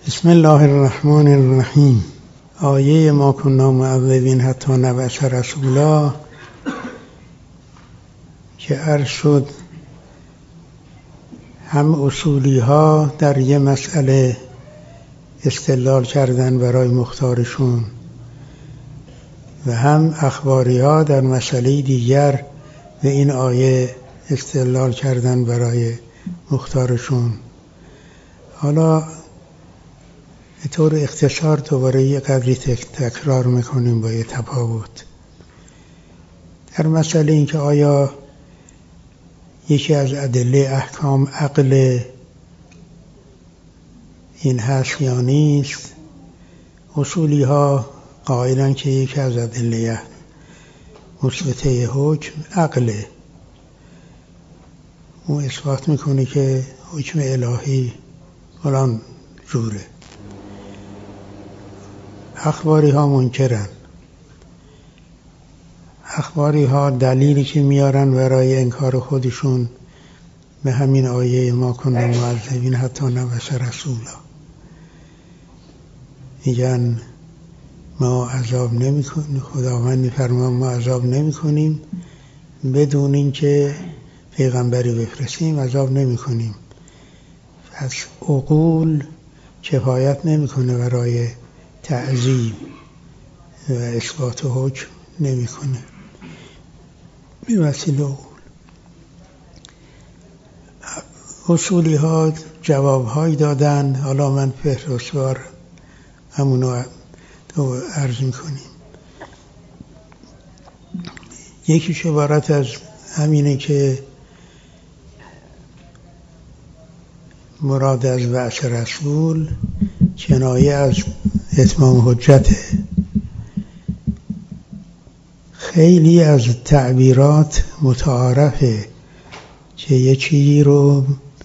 بسم الله الرحمن الرحیم. آیه ما کنا معذبین حتی نبعث رسولا که عرض شد هم اصولی ها در یه مسئله استدلال کردن برای مختارشون و هم اخباری ها در مسئله دیگر به این آیه استدلال کردن برای مختارشون. حالا به طور اختصار دوباره یه قدری تکرار میکنیم با یه تفاوت در مسئله این که آیا یکی از ادله احکام عقل این هست یا نیست. اصولی ها قائلن که یکی از ادله مثبته حکم عقله. اون اثبات میکنه که حکم الهی فلان جوره. اخباری ها منکرن. اخباری ها دلیلی که میارن برای انکار خودشون به همین آیه ما کنا معذبین حتی نبعث رسولا. میگن ما عذاب نمی کنیم، خداوند میفرمان ما عذاب نمی کنیم بدون اینکه پیغمبری بفرستیم عذاب نمی کنیم. پس عقول کفایت نمی کنه برای تعذیب و اثبات حکم نمی کنه به وسیله عقول. اصولی ها جواب هایی دادن. حالا من فهرستوار همونو عرض می کنیم. یکیش عبارت از همینه که مراد از بعث رسول کنایه از اتمام حجته. خیلی از تعبیرات متعارفه که یه چیزی رو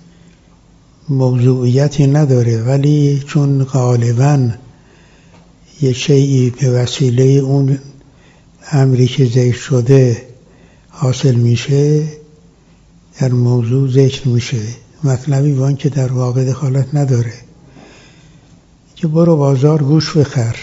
موضوعیتی نداره ولی چون غالباً یه شیئی به وسیله اون امری که ذکر شده حاصل میشه در موضوع ذکر میشه. مطلبی وان که در واقع دخالت نداره که برو بازار گوش بخر.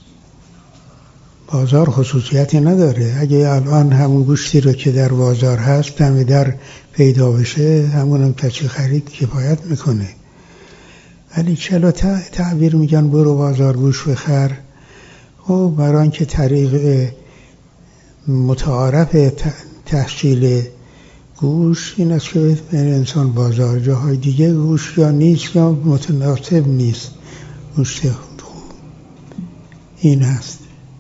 بازار خصوصیتی نداره. اگه الان همون گوشتی رو که در بازار هست دم در پیدا بشه همونم کسی خرید کفایت میکنه. ولی چرا تعبیر میگن برو بازار گوش بخر؟ خب برای اینکه طریق متعارف تحصیل گوش این است که انسان بازار جاهای دیگه گوش یا نیست یا متناسب نیست. گوشت این هست.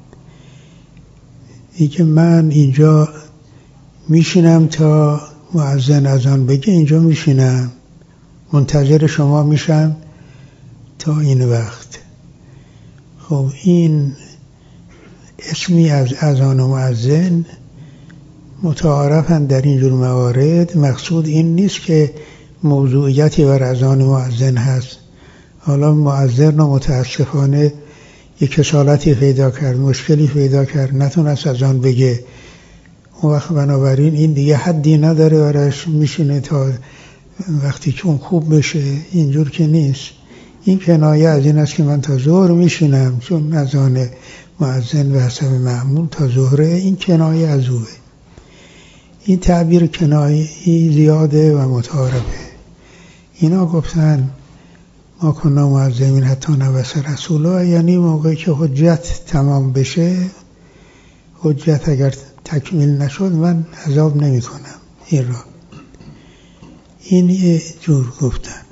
این که من اینجا میشینم تا مؤذن اذان بگه اینجا میشینم منتظر شما میشم تا این وقت. خب این اسمی از اذان و مؤذن متعارفن در اینجور موارد. مقصود این نیست که موضوعیتی بر اذان و مؤذن هست. حالا مؤذن رو متاسفانه یک کسالتی پیدا کرد، مشکلی پیدا کرد، نتونست اذان بگه. اون وقت بنابراین این دیگه حدی نداره برایش میشینه تا وقتی که اون خوب بشه. اینجور که نیست. این کنایه از این است که من تا ظهر میشینم چون اذان مؤذن به حسب معمول تا ظهره. این کنایه از اوه. این تعبیر کنایه‌ای زیاده و متعارفه. اینا گفتن ما کنا معذبین حتی نبعث رسولا، یعنی موقعی که حجت تمام بشه، حجت اگر تکمیل نشد من عذاب نمی کنم این را. این یه جور گفتن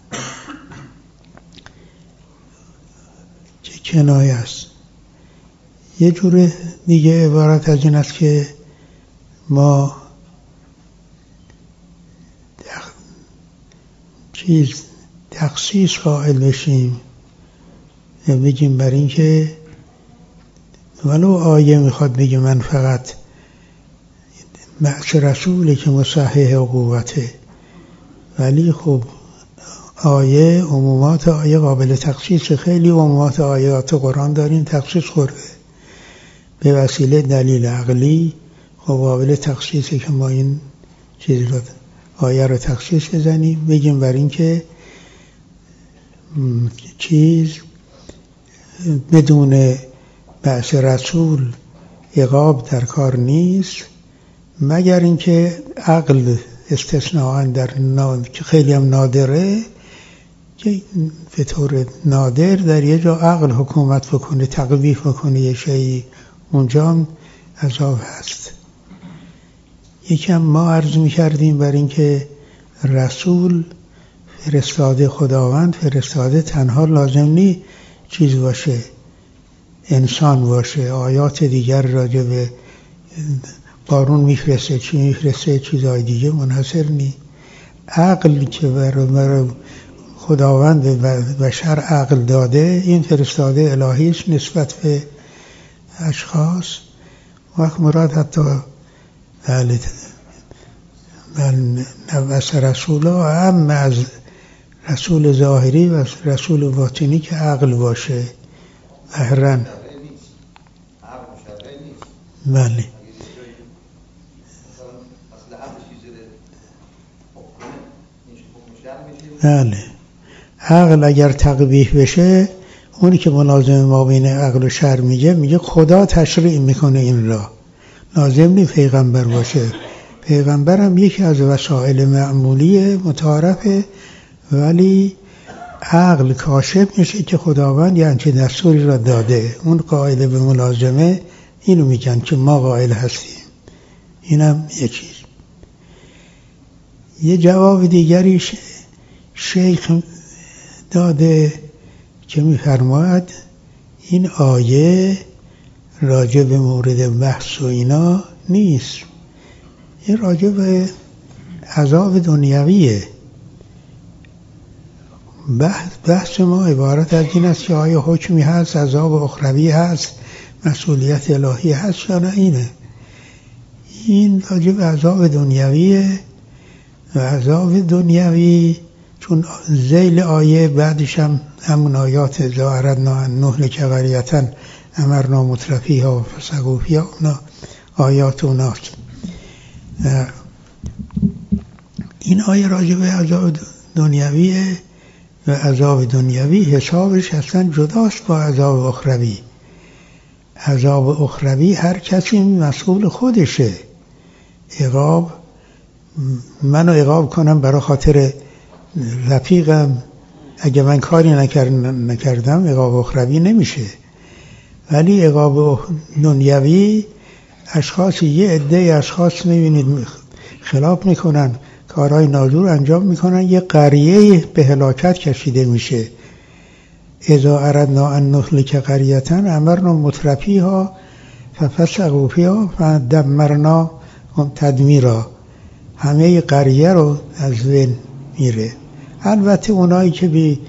که کنایه است. یه جور دیگه عبارت از این است که ما تخصیص قائل بشیم، بگیم بر این که ولو آیه میخواد بگه من فقط بعث رسوله که مصحح قوته، ولی خب آیه عمومات آیه قابل تخصیص. خیلی عمومات آیات قرآن داریم تخصیص خورده به وسیله دلیل عقلی. خب قابل تخصیصه که ما این چیز رو آیه رو تخصیص بزنیم، بگیم بر این که چیز بدون بعث رسول عقاب در کار نیست، مگر اینکه عقل استثناءً که خیلی هم نادره، که به طور نادر در یه جا عقل حکومت بکنه، تقویح بکنه یه شیئی، اونجا هم عذاب هست. یکم ما عرض می‌کردیم بر اینکه رسول فرستاده خداوند فرستاده تنها لازم نیست چیز باشه، انسان باشه، آیات دیگر راجع به قارون میفرسته، چی میفرسته، چیزهای دیگه منحصر نیست. عقل که برای خداوند به بشر عقل داده، این فرستاده الهی است نسبت به اشخاص. وقت مراد حتی نبعث رسولا هم از رسول ظاهری و رسول باطنی که عقل باشه ظاهراً. بله بله، عقل اگر تقبیح بشه، اونی که ملازم ما بین عقل و شرع میگه خدا تشریع میکنه این را، لازم نیست پیغمبر باشه. پیغمبر هم یکی از وسایل معمولی متعارفه، ولی عقل کاشف میشه که خداوند یه همچین دستوری را داده. اون قائل به ملازمه اینو میگن که ما قائل هستیم. اینم یه چیز. یه جواب دیگری شیخ داده که میفرماید این آیه راجع به مورد بحث و اینا نیست، این راجع به عذاب دنیویه. بحث ما عبارت از این است که آیا حکمی هست، عذاب اخروی هست، مسئولیت الهی هست یا نه. این راجع به عذاب دنیویه. و عذاب دنیوی چون ذیل آیه بعدش هم همون آیات اذا اردنا ان نهلک قریة امرنا مترفیها فسقوا فیها، اونا آیات اوناست. این آیه راجع به عذاب دنیویه و عذاب دنیوی حسابش اصلا جداست با عذاب اخروی. عذاب اخروی هر کسی مسئول خودشه. عقاب، منو عقاب کنم برای خاطر رفیقم، اگه من کاری نکردم عقاب اخروی نمیشه. ولی عقاب دنیوی اشخاص، یه عده اشخاص میبینید خلاف میکنن، کارهای نادور انجام میکنن، یه قریه به هلاکت کشیده میشه. اذا اردنا ان نهلک قریة امرنا مترفیها ففسقوا فیها فدمرنا تدمیرا. همه قریه رو از بین میره. البته اونایی که بی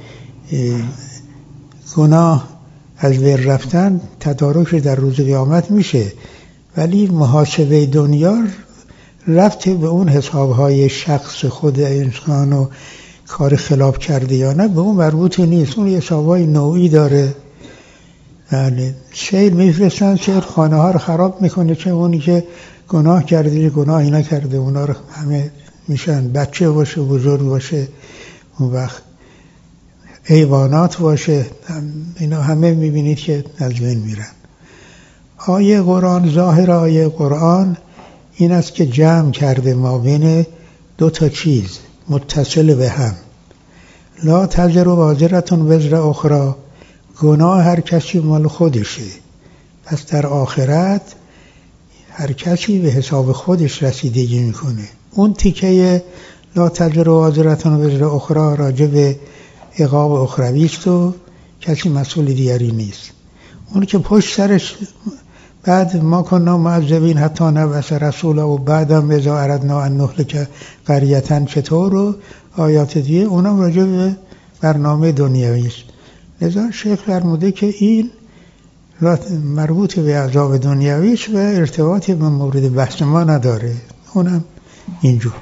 گناه از بین رفتن تدارک در روز قیامت میشه، ولی محاسبه دنیا رفته به اون حسابهای شخص خود انسان و کار خلاف کرده یا نه به اون مربوط نیست. اون حسابهای نوعی داره. یعنی سیل میفرستن، سیل خانه ها رو خراب میکنه، چه اونی که گناه کرده گناهی نکرده اونا رو همه میشن، بچه باشه بزرگ باشه، اون وقت حیوانات باشه، اینا همه میبینید که از بین میرن. آیه قرآن، ظاهر آیه قرآن این است که جمع کرده ما بین دو تا چیز متصل به هم. لا تزر وازرة وزر اخرى، گناه هر کسی مال خودشه، پس در آخرت هر کسی به حساب خودش رسیدگی میکنه. اون تیکه لا تزر وازرة وزر اخرى راجع به عقاب اخروی است و کسی مسئول دیگری نیست. اون که پشت سرش بعد ما کنا معذبین حتی نبعث رسولا و بعدم اذا اردنا ان نهلک قریة چطور و آیات دیگه، اونم راجع به برنامه دنیوی است. لذا شیخ فرموده که این مربوط به عذاب دنیوی است و ارتباطی به مورد بحث ما نداره. اونم اینجور.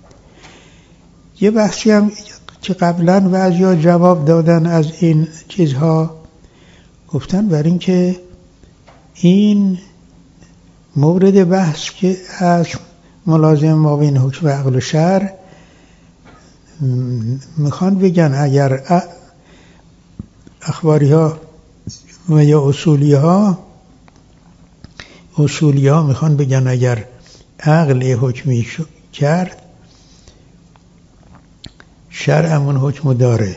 یه بحثی هم که قبلا بعضیا جواب دادن از این چیزها، گفتن بر این که این مورد بحث که از ملازم ما بین حکم عقل و شرع، میخوان بگن اگر اخباری ها و یا اصولی ها میخوان بگن اگر عقل حکمی کرد شرعمون حکم داره.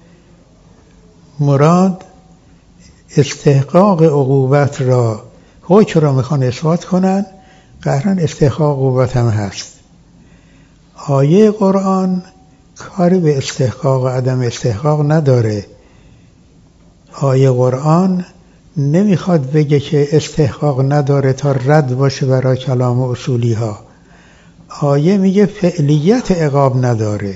مراد استحقاق عقوبت را، حکم را میخوان اثبات کنن، قهرن استحقاق عقوبت هم هست. آیه قرآن کاری به استحقاق و عدم استحقاق نداره. آیه قرآن نمیخواد بگه که استحقاق نداره تا رد باشه برای کلام اصولی ها. آیه میگه فعلیت عقاب نداره،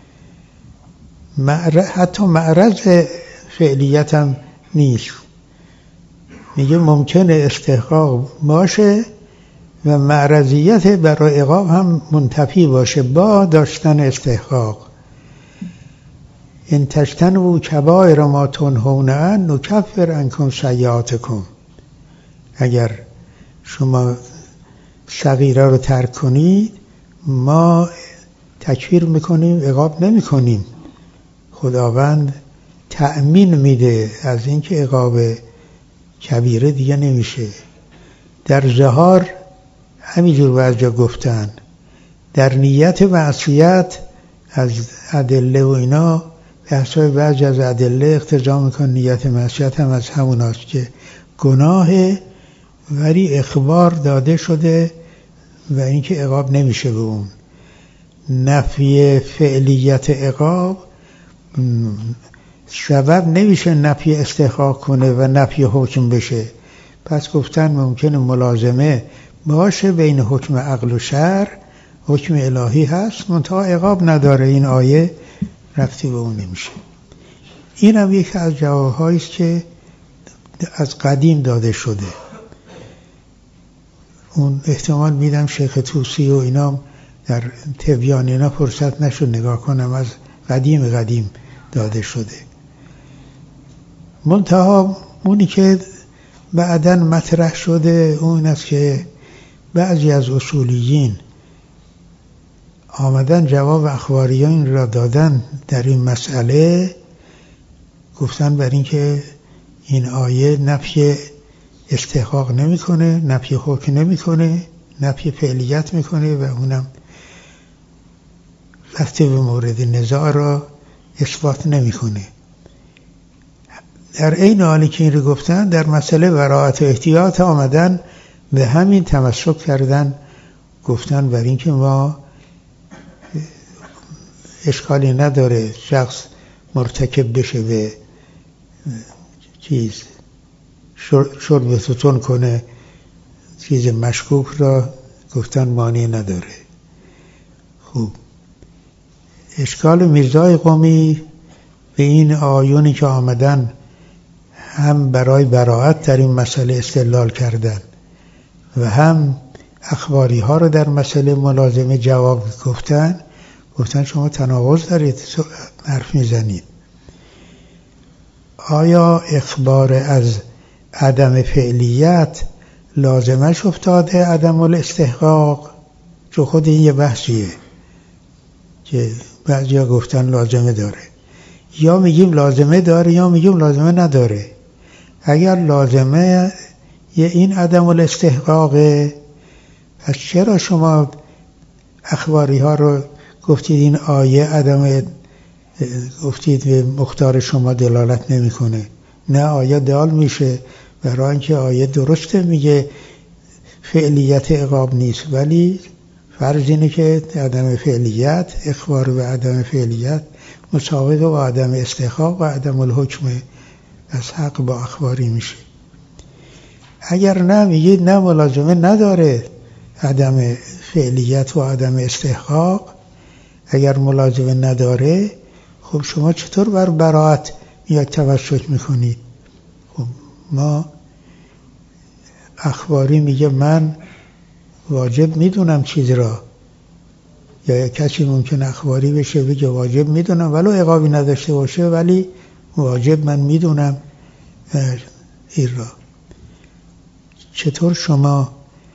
حتی معرض فعلیت هم نیست. میگه ممکنه استحقاق باشه و معرضیت برای عقاب هم منتفی باشه با داشتن استحقاق. ان تجتنبوا کبائر ما تنهون عنه نکفر عنکم سیئاتکم. اگر شما صغیره رو ترک کنید ما تکفیر میکنیم، عقاب نمیکنیم. خداوند تأمین میده از اینکه عقاب کبیره دیگه نمیشه. در ظهار همینجور بعضیا گفتن، در نیت معصیت از ادله و اینا بحثای بعضی از ادله اقتضا میکن نیت معصیت هم از همون هست که گناه ولی اخبار داده شده و اینکه عقاب نمیشه به اون. نفی فعلیت عقاب سبب نمیشه نفی استحقاق کنه و نفی حکم بشه. پس گفتن ممکنه ملازمه باشه بین حکم عقل و شرع، حکم الهی هست منتها عقاب نداره. این آیه رفتی به اون نمیشه. این هم یکی از جوابهایی است که از قدیم داده شده. اون احتمال میدم شیخ طوسی و اینا در تبیان اینا فرصت نشد نگاه کنم، از قدیم داده شده. منتها اونی که بعداً مطرح شده اون است که بعضی از اصولیین آمدن جواب اخباریان را دادن در این مسئله. گفتن بر این که این آیه نفی استحقاق نمیکنه، نفی حکم نمیکنه، نفی فعلیت میکنه و اونم رفته به مورد نزاع را اثبات نمیکنه. در این حالی که این رو گفتن در مسئله براءت و احتیاط آمدن به همین تمسک کردن، گفتن بر این که ما اشکالی نداره شخص مرتکب بشه به شرب توتون کنه چیز مشکوک را، گفتن مانع نداره. خوب، اشکال میرزای قمی به این آیونی که آمدن هم برای براءت در این مسئله استدلال کردن و هم اخباری ها رو در مسئله ملازمه جواب گفتن شما تناقض دارید حرف میزنید. آیا اخبار از عدم فعلیت لازمش افتاده عدم الاستحقاق؟ چون خود این یه بحثیه که بعضیا گفتن لازمه داره، یا میگیم لازمه داره یا میگیم لازمه نداره. اگر لازمه این عدم الاستحقاقه، پس چرا شما اخباری ها رو گفتید این آیه گفتید به مختار شما دلالت نمیکنه؟ نه، آیه دال میشه، برای اینکه آیه درسته میگه فعلیت عقاب نیست، ولی فرض اینه که عدم فعلیت، اخبار به عدم فعلیت مساوی با عدم استحقاق و عدم الحکم، از حق با اخباری میشه. اگر نه میگید نه ملازمه نداره عدم فعلیت و عدم استحقاق، اگر ملازمه نداره خب شما چطور بر براءت میاد توسط میکنید؟ خب ما اخباری میگه من واجب میدونم چیز را، یا کسی ممکن اخباری بشه بگه واجب میدونم ولو عقابی نداشته باشه ولی واجب من میدونم این را. چطور شما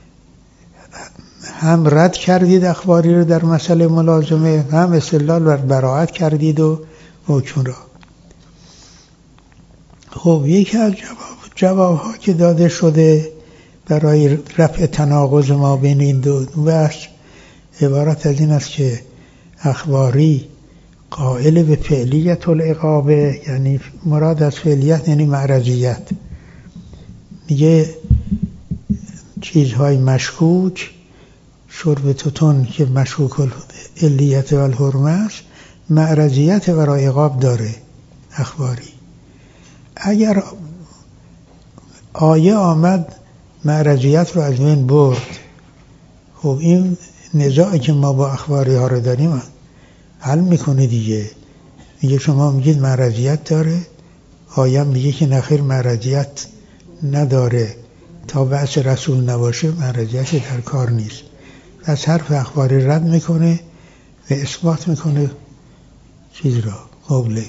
هم رد کردید اخباری رو در مسئله ملازمه، هم استدلال بر براءت کردید و حکم را؟ خب یکی از جوابها که داده شده برای رفع تناقض ما بین این دو بحث عبارت از این است که اخباری قائل به فعلیت العقابه، یعنی مراد از فعلیت یعنی معرضیت، میگه چیزهای مشکوک شرب توتون که مشکوک علیت و الحرمه است معرضیت برای عقاب داره اخباری. اگر آیه آمد معرضیت رو از بین برد، خب این نزاعی که ما با اخباری ها رو داریم حل میکنه دیگه. میگه شما میگید معرضیت داره، آیه میگه که نخیر معرضیت نداره، تا بعث رسول نباشه معرضیت در کار نیست. پس حرف اخباری رد میکنه و اثبات میکنه چیز را قبله.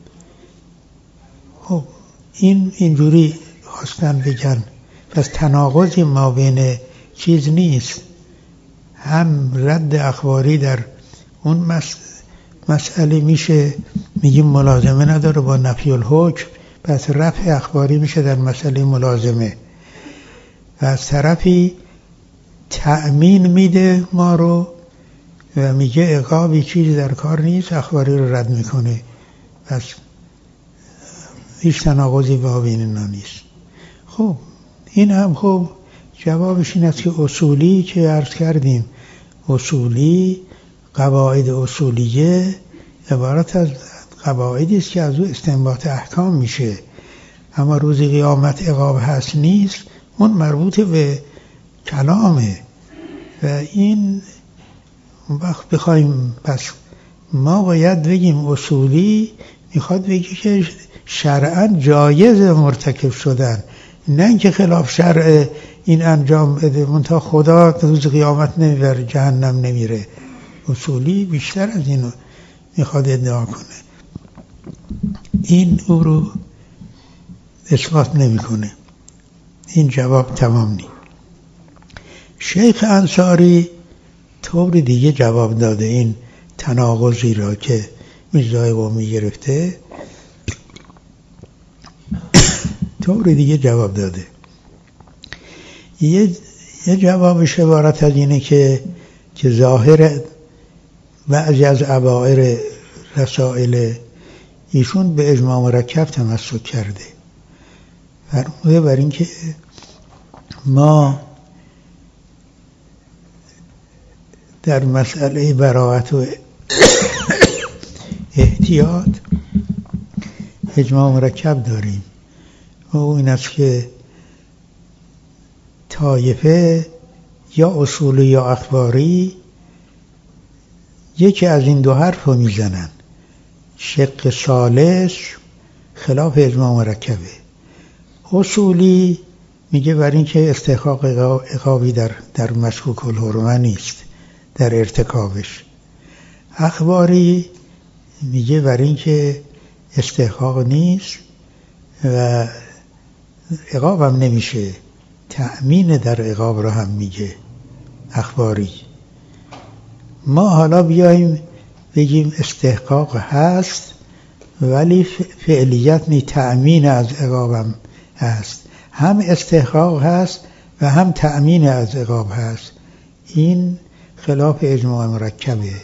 خب اینجوری خواستن بگن پس تناقضی ما بین چیز نیست، هم رد اخباری در اون مسئله میشه، میگیم ملازمه نداره با نفی الحکم، پس رفع اخباری میشه در مسئله ملازمه، و از طرفی تأمین میده ما رو و میگه عقابی چیزی در کار نیست، اخباری رو رد میکنه، پس هیچ تناقضی با بین اینا نیست. خب این هم خب جوابش این است که اصولی که عرض کردیم، اصولی قواعد اصولیه عبارت از قواعدی است که از او استنباط احکام میشه، اما روز قیامت عقاب هست نیست، اون مربوط به کلامه. و این وقت بخوایم پس ما باید بگیم اصولی میخواد بگی که شرعاً جایز مرتکب شدن، نه اینکه خلاف شرع این انجام بده منتها خدا روز قیامت نمیبره جهنم نمیره. اصولی بیشتر از اینو میخواد ادعا کنه، این او رو اثبات نمیکنه. این جواب تمام نیست. شیخ انصاری طور دیگه جواب داده این تناقضی را که میرزای قمی گرفته، طور دیگه جواب داده. یه جوابش عبارت از اینه که ظاهر بعضی از عبائر رسائل ایشون به اجماع مرکب تمسک کرده، فرموده بر این که ما در مسئله براءت و احتیاط اجماع مرکب داریم، و این است که طایفه یا اصولی یا اخباری یکی از این دو حرف رو میزنن، شق ثالث خلاف اجماع مرکبه. اصولی میگه بر این که استحقاق عقابی در مشکوک الحرمه نیست در ارتکابش. اخباری میگه بر این که استحقاق نیست و عقاب هم نمیشه، تأمین در عقاب رو هم میگه اخباری. ما حالا بیاییم بگیم استحقاق هست ولی فعلیت نی، تأمین از عقاب هم هست، هم استحقاق هست و هم تأمین از عقاب هست. این خلاف اجماع مرکبه.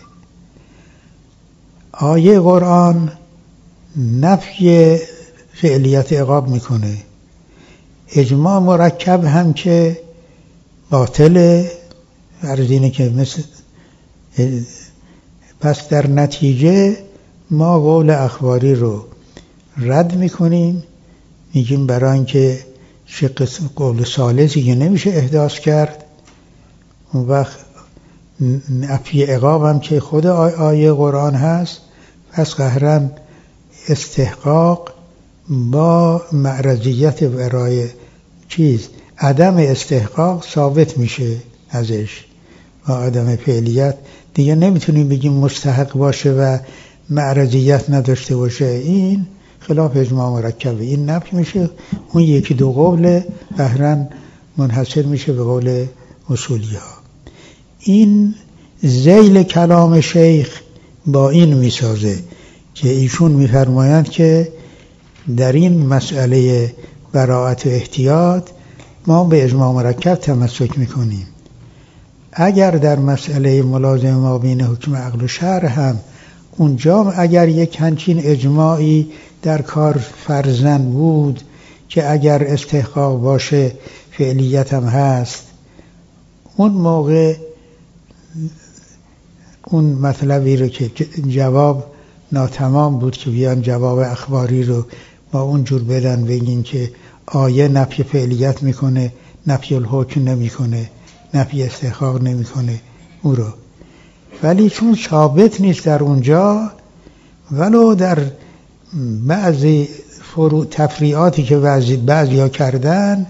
آیه قرآن نفی فعلیت عقاب میکنه، اجماع مرکب هم که باطله، عرض اینه که مثل پس در نتیجه ما قول اخباری رو رد میکنیم، میگیم برای اینکه قول ثالثی که نمیشه احداث کرد، اون وقت نفی عقاب هم که خود آیه قرآن هست، پس قهرن استحقاق با معرضیت برای عدم استحقاق ثابت میشه ازش، با عدم فعلیت دیگه نمیتونیم بگیم مستحق باشه و معرضیت نداشته باشه. این خلاف اجماع مرکبه، این نفی میشه، اون یکی دو قول قهرن منحصر میشه به قول اصولی ها. این ذیل کلام شیخ با این میسازه که ایشون میفرمایند که در این مسئله براعت و احتیاط ما به اجماع مرکب تمسک میکنیم. اگر در مسئله ملازم ما بین حکم عقل و شرع هم اونجا اگر یک همچین اجماعی در کار فرضاً بود که اگر استحقاق باشه فعلیت هم هست، اون موقع اون مطلبی رو که جواب ناتمام بود که بیان جواب اخباری رو با اونجور بدن بگین که آیه نفی فعلیت میکنه، نفی الحکم نمیکنه، نفی استحقاق نمیکنه اون رو. ولی چون ثابت نیست در اونجا، ولو در بعضی تفریعاتی که بعضی ها کردن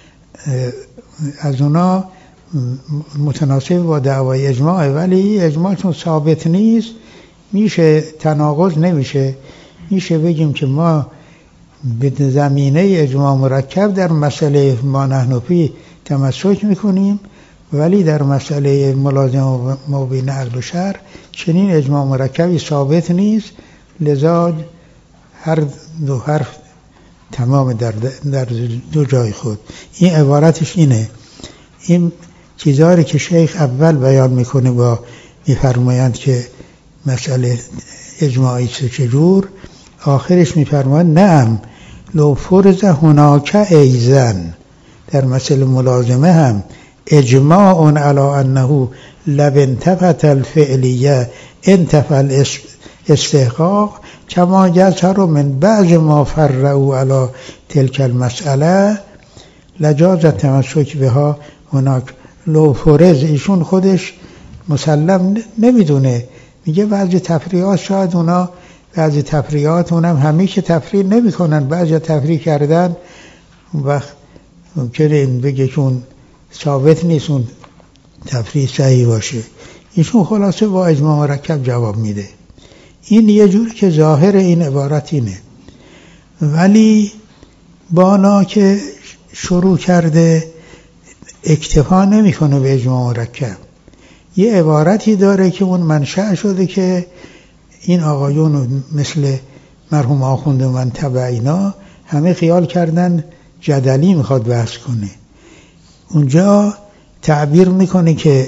از اونا متناسب با دعوای اجماع، ولی اجماع چون ثابت نیست میشه تناقض نمیشه، میشه بگیم که ما به زمینه اجماع مرکب در مسئله ما نحن فی تمسک میکنیم، ولی در مسئله ملازم ما بین عقل و شرع چنین اجماع مرکبی ثابت نیست، لذا هر دو حرف تمام در دو جای خود. این عبارتش اینه. این چیزهایی که شیخ اول بیان میکنه با میفرمایند که مسئله اجماعی چجور، آخرش میفرمایند نعم لو فرض هناک ایزن، در مسئله ملازمه هم اجماع علی انه لو انتفت الفعلیه انتفى الاستحقاق کما یظهر من بعض ما فرعوا علی تلک المسئله لجاز التمسک بها هناک. لو فرض ایشون خودش مسلم نمیدونه، میگه بعضی تفریعات شاید اونا بعضی تفریعات اونم همیشه تفریع نمی کنن، بعضی تفریع کردن اون وقت ممکنه این بگه که اون ثابت نیست اون تفریع صحیح باشه. ایشون خلاصه با اجماع مرکب جواب میده. این یه جوری که ظاهر این عبارت اینه، ولی بانا که شروع کرده اکتفا نمیکنه به اجماع مرکب. یه عبارتی داره که اون منشأ شده که این آقایون مثل مرحوم آخوند من تبعینا همه خیال کردن جدلی میخواد بحث کنه. اونجا تعبیر میکنه که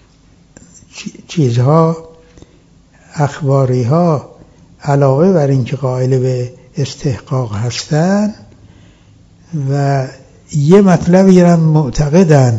چیزها اخباری ها علاوه بر این که قائل به استحقاق هستن و یه مطلبی هم معتقدن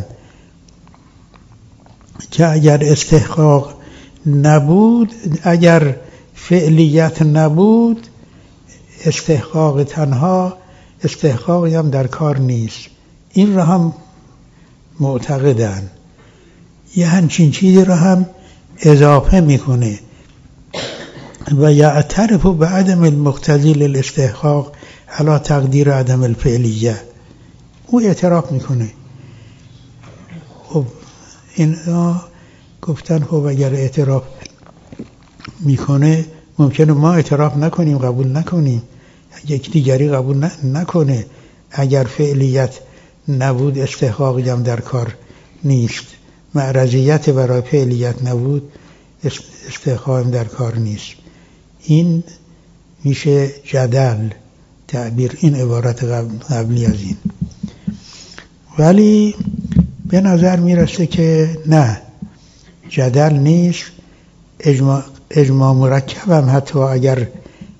که اگر استحقاق نبود، اگر فعلیت نبود، استحقاق تنها استحقاقی هم در کار نیست. این را هم معتقدن. یه همچین چیزی را هم اضافه میکنه و یعترف بعدم المقتضی للاستحقاق علی تقدیر عدم الفعلیه. او اعتراف میکنه. خب اینا گفتن خب اگر اعتراف میکنه ممکنه ما اعتراف نکنیم، قبول نکنیم، یک دیگری قبول نکنه. اگر فعلیت نبود استحقاقی هم در کار نیست، معرضیت برای فعلیت نبود استحقاق در کار نیست. این میشه جدل تعبیر این عبارت قبلی از این. ولی به نظر میرسه که نه، جدل نیست. اجماع مرکب هم حتی اگر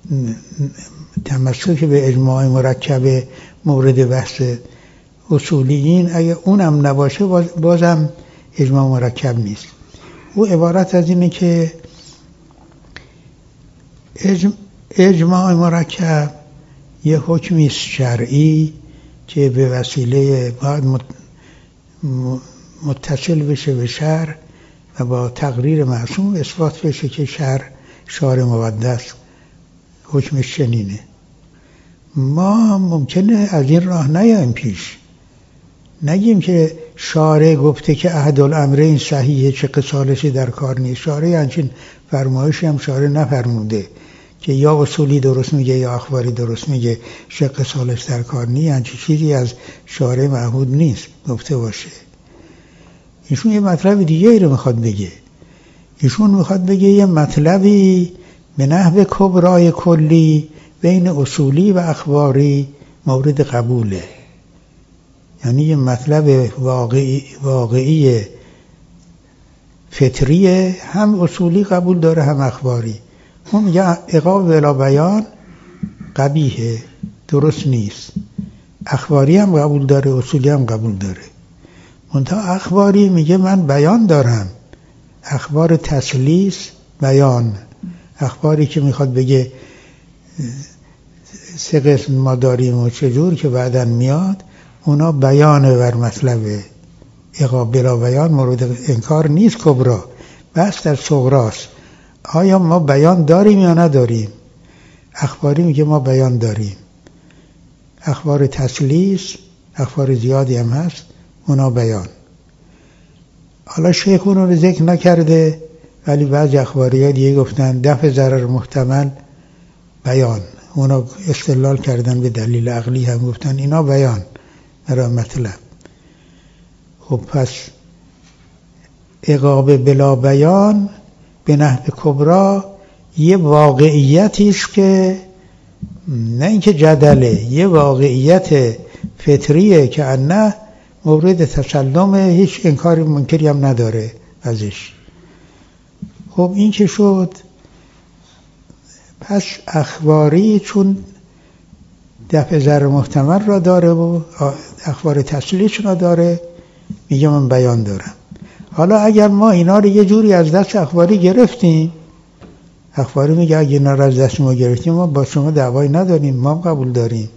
تمسک به اجماع مرکب مورد بحث اصولیین، اگر اونم نباشه بازم اجماع مرکب نیست. او عبارت از اینه که اجماع مرکب یه حکمی شرعی که به وسیله باید متصل بشه به شرع و با تقریر معصوم اثبات بشه که شرع مقدس حکمش چنینه. ما ممکنه از این راه نیایم پیش، نگیم که شارع گفته که احد الامرین صحیحه چه قصالشی در کار نیست. شارع همچین فرمایشی هم شارع نفرموده که یا اصولی درست میگه یا اخباری درست میگه چه قصالش در کار نیست. همچین چیزی از شارع معهود نیست گفته باشه. ایشون یه مطلب دیگه ای رو میخواد بگه. ایشون میخواد بگه یه مطلبی به نحو کبرای کلی بین اصولی و اخباری مورد قبوله. یعنی یه مطلب واقعی فطریه، هم اصولی قبول داره هم اخباری. اون میگه عقاب بلا بیان قبیحه، درست نیست. اخباری هم قبول داره، اصولی هم قبول داره. منتها اخباری میگه من بیان دارم، اخبار تسلیس بیان، اخباری که میخواد بگه 3 قسم ما داریم و چجور که بعداً میاد، اونا بیانه بر مطلبه. عقاب بلا بیان مورد انکار نیست کبرا، بس در صغراست. آیا ما بیان داریم یا نداریم؟ اخباری میگه ما بیان داریم. اخبار تسلیس، اخبار زیادی هم هست، اونا بیان. حالا شیخ اونو رو ذکر نکرده، ولی بعضی اخباری‌ها دیگه گفتن دفع ضرر محتمل بیان. اونا استدلال کردن به دلیل عقلی، هم گفتن اینا بیان برای مطلب. خب پس عقاب بلا بیان به نحو کبرا یه واقعیتی است که نه اینکه جدله، یه واقعیت فطریه که نه مورد تسلم، هیچ انکاری منکری هم نداره ازش. خب این که شد. پس اخباری چون دفع ضرر محتمل را داره و اخبار تسلیش را داره، میگه من بیان دارم. حالا اگر ما اینا رو یه جوری از دست اخباری گرفتیم، اخباری میگه اگه اینا رو از دست ما گرفتیم ما با شما دعوایی نداریم، ما قبول داریم.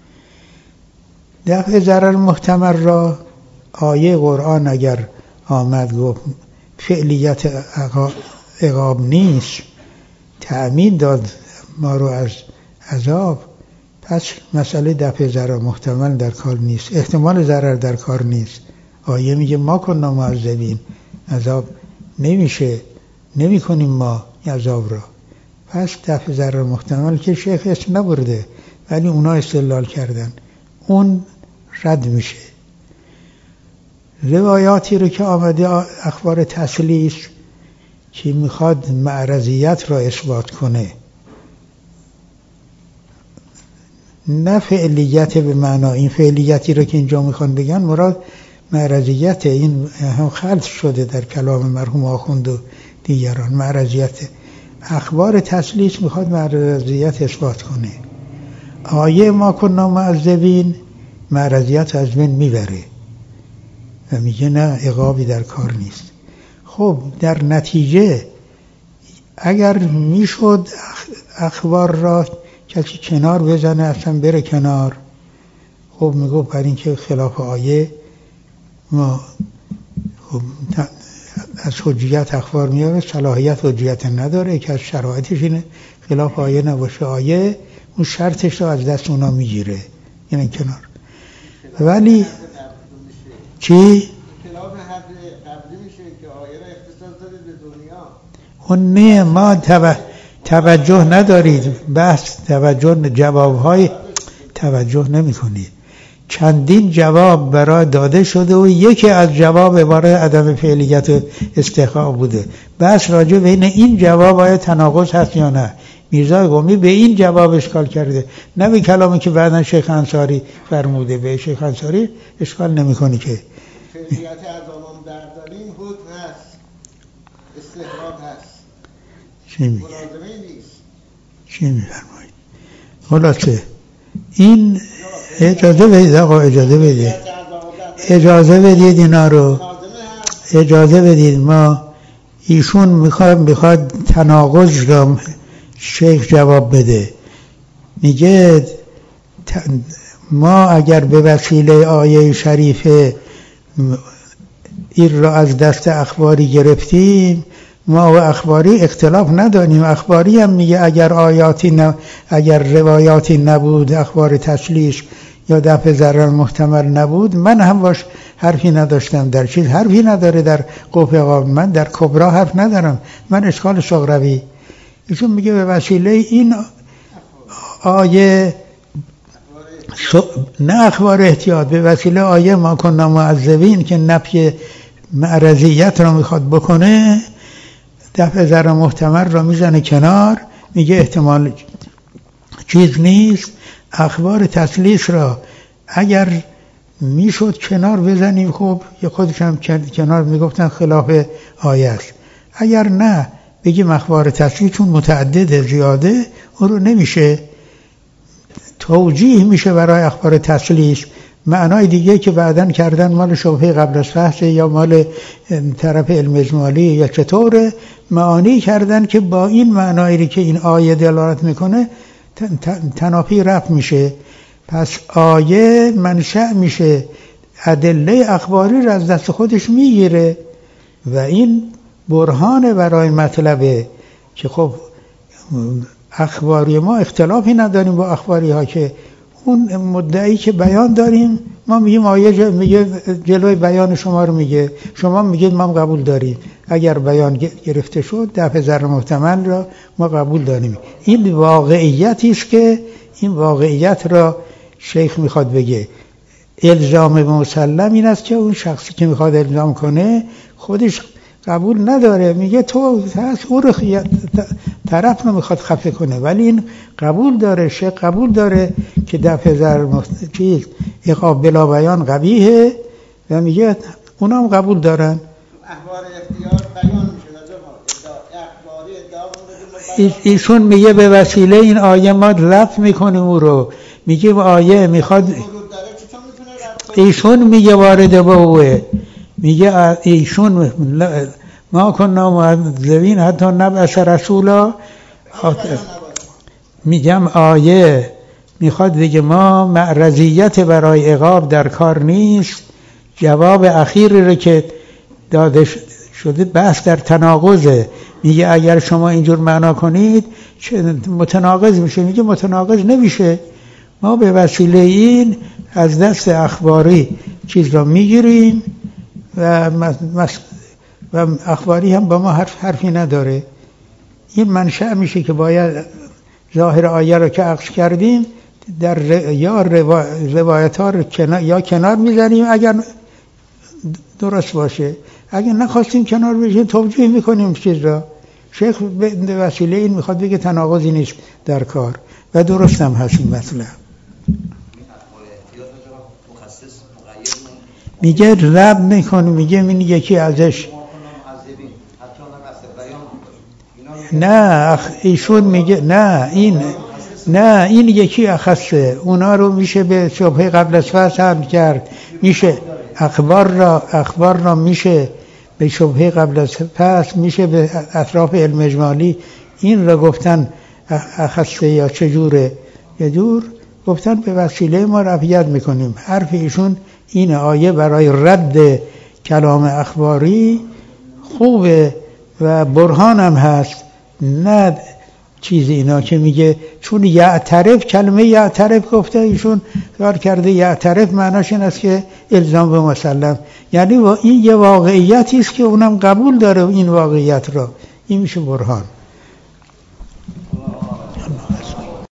دفع ضرر محتمل را آیه قرآن اگر آمد گفت فعلیت عقاب نیست، تأمین داد ما رو از عذاب، پس مسئله دفع ضرر محتمل در کار نیست، احتمال ضرر در کار نیست. آیه میگه ما کننا معذبین، عذاب نمیشه، نمی کنیم ما عذاب را. پس دفع ضرر محتمل که شیخ اسم نبرده ولی اونا استدلال کردن، اون رد میشه. روایاتی رو که آمده اخبار تسلیس که میخواد معرضیت را اثبات کنه، نه فعلیت به معنا این فعلیتی رو که اینجا میخوان بگن مراد معرضیت، این هم خلط شده در کلام مرحوم آخوند و دیگران. معرضیت اخبار تسلیس میخواد معرضیت اثبات کنه. آیه ما کننا معذبین معرضیت از بین میبره و میگه نه عقابی در کار نیست. خب در نتیجه اگر میشد اخبار را کسی کنار بزنه، اصلا بره کنار، خب میگو پر این که خلاف آیه ما خب از حجیت اخبار میاره، صلاحیت حجیت نداره که از شرایطش اینه خلاف آیه نباشه، آیه اون شرطش رو از دست اونا میگیره، یعنی کنار. ولی چی؟ خلاف حد قبلی میشه که آیه را اختصاص داده به دنیا. اون نه، ما توجه ندارید، بحث توجه، جوابهای توجه نمی کنید. چندین جواب برای داده شده و یکی از جواب برای عدم فعلیت استحقاق بوده. بحث راجع بین این جواب آیا تناقض هست یا نه. میرزا قمی به این جواب اشکال کرده، نه به کلامی که بعداً شیخ انصاری فرموده. به شیخ انصاری اشکال نمی کنی که فعلیت از آنان برداریم حکم هست، استحقاق هست، چی میگه؟ ملازمه نیست. چی میفرمایید؟ خلاصه این اجازه بدید آقا، اجازه بدید اینا رو، اجازه بدید. ما ایشون میخواد تناقض را شیخ جواب بده. میگه ما اگر به وسیله آیه شریفه این را از دست اخباری گرفتیم، ما و اخباری اختلاف نداریم. اخباری هم میگه اگر روایاتی نبود، اخبار تسلیش یا دفع ضرر محتمل نبود، من هم باش حرفی نداشتم. در چیز حرفی نداره، در قوه عقاب من در کبرا حرف ندارم، من اشکال صغروی. ایشون میگه به وسیله این آیه نه اخبار احتیاط، به وسیله آیه ما کننا معذبین که نفی معرضیت را میخواد بکنه، دفع ضرر محتمل را میزنه کنار، میگه احتمال چیز نیست. اخبار تسلیس را اگر میشد کنار بزنیم، خب یه خودش هم کنار میگفتن خلاف آیه است. اگر نه بگیم اخبار تسلیس چون متعدد زیاده، اون رو نمیشه توجیه میشه برای اخبار تسلیس. معنای دیگه که بعدن کردن مال شبهه قبل از فحص یا مال طرف علم اجمالی یا چطوره، معانی کردن که با این معنایی که این آیه دلالت میکنه تنافی رفع میشه. پس آیه منشأ میشه ادله اخباری را از دست خودش میگیره و این برهان برای مطلبه که خب اخباری ما اختلافی نداریم با اخباری ها، که اون مدعی که بیان داریم ما میگیم آیه میگه جلوی بیان شما رو میگه، شما میگید ما قبول داریم. اگر بیان گرفته شد دفع ضرر محتمل را ما قبول داریم. این واقعیتی است که این واقعیت را شیخ میخواد بگه. الزام مسلم این است که اون شخصی که میخواد الزام کنه خودش قبول نداره، میگه تو اون رو طرف رو میخواد خفه کنه، ولی این قبول داره، شیخ قبول داره که دفع ضرر چیز عقاب بلا بیان قبیحه و میگه اونا هم قبول دارن. اخبار اختیار بیان میشه. ایشون میگه به وسیله این آیه ما رفع میکنیم او رو، میگه آیه میخواد، ایشون میگه وارد با اوه، میگه ایشون ما کننا معذبین حتی نبعث رسولا. میگم آیه میخواد بگه ما معرضیت برای عقاب در کار نیست. جواب اخیری رو که داده شده بحث در تناقضه، میگه اگر شما اینجور معنا کنید متناقض میشه. میگه متناقض نمیشه، ما به وسیله این از دست اخباری چیز را میگیریم و اخباری هم با ما حرفی نداره. این منشأ میشه که باید ظاهر آیه رو که عکس کردیم در یا روایت ها رو یا کنار میزنیم اگر درست باشه، اگر نخواستیم کنار بشیم توجیه میکنیم چیز را. شیخ به وسیله این میخواد بگه تناقضی نیست در کار و درست هم هست این مطلب. میگه رب میکنه، میگه این یکی ازش نه ایشون میگه نه این یکی اخصه، اونا رو میشه به شبهه قبل از فحص حل کرد، میشه اخبار را میشه به شبهه قبل از فحص، میشه به اطراف علم اجمالی. این را گفتن اخصه یا چجوره؟ یه جور گفتن به وسیله ما رفعیت میکنیم. حرف ایشون این آیه برای رد کلام اخباری خوبه و برهان هم هست، نه چیزی اینا که میگه چون یعترف، کلمه یعترف گفته ایشون کار کرده، یعترف معناش این است که الزام به مسلم، یعنی این یه واقعیتی است که اونم قبول داره این واقعیت را، این میشه برهان.